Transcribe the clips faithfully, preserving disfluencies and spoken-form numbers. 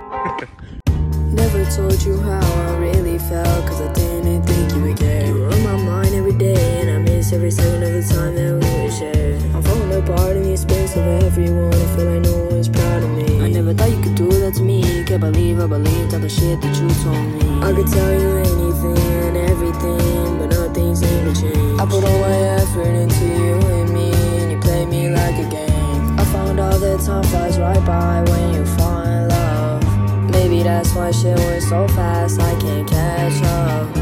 Never told you how I really felt, cause I didn't think you would care. You were on my mind every day, and I miss every second of the time that we would share. I'm falling apart in the space of everyone, I feel like no one's proud of me. I never thought you could do that to me, can't believe I believed all the shit that you told me. I could tell you anything and everything, but nothing seemed to change. I put all my effort into you and me, and you played me like a game. I found out that time flies right by when you fall in love. Maybe that's why shit went so fast, I can't catch up.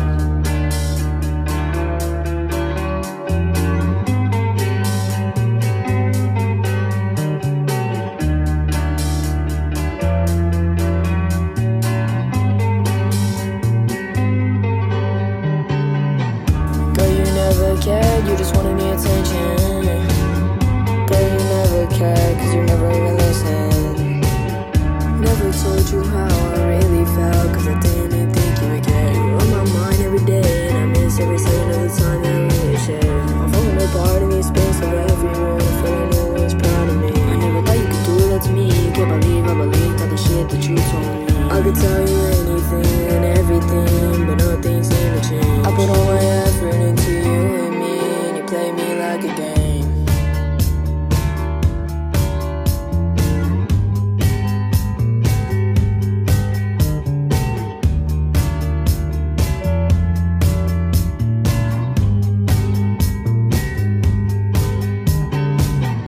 Girl, you never cared, you just wanted me attention. Girl, you never cared, cause you never even listened. Never told you how I really felt, cause I didn't think you would care. You were on my mind every day, and I miss every second of the time that we would share. I'm falling apart in the space of everyone, I feel like no one's proud of me. I never thought you could do that to me, can't believe I believed all the shit that you told me. I could tell you